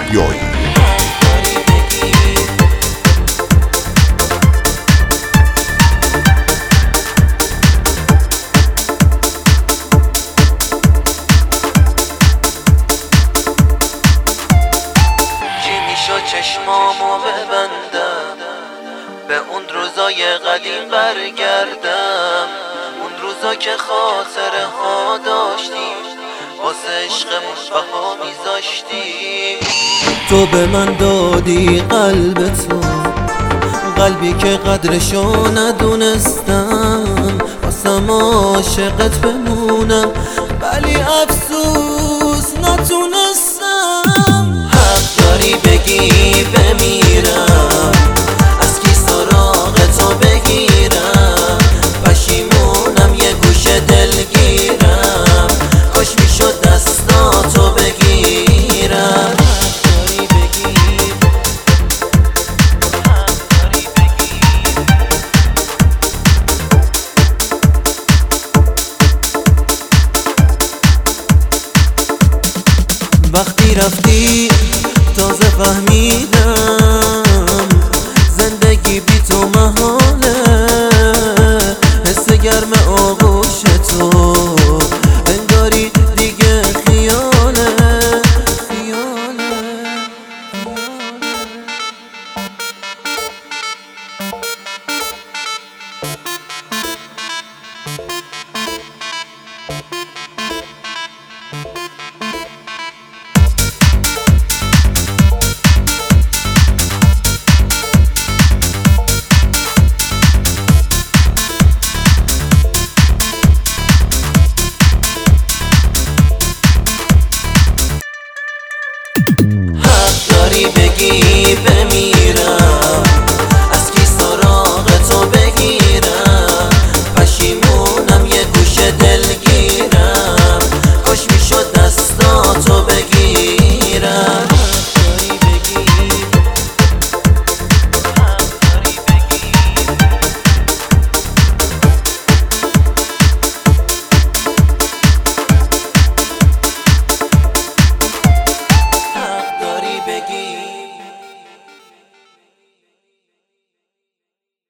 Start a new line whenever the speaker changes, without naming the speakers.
یحیایی.
چشمامو ببندم به اون روزای قدیم برگردم، اون روزا که خاطره ها داشتیم واسه عشقمون بها میذاشتیم.
تو به من دادی قلب تو، قلبی که قدرشو ندونستم، خواستم عاشقت بمونم ولی افسوس نتونستم. حق داری بگی بمیرم، از کی سراغ تو بگیرم، پشیمونم یه گوشه دلگیرم، کاش میشد دستاتو بگیرم. وقتی رفتی تازه فهمیدم زندگی بی تو محاله، حس گرم آغوش تو انگاری دیگه خیاله. حق داری بگی بمیرم،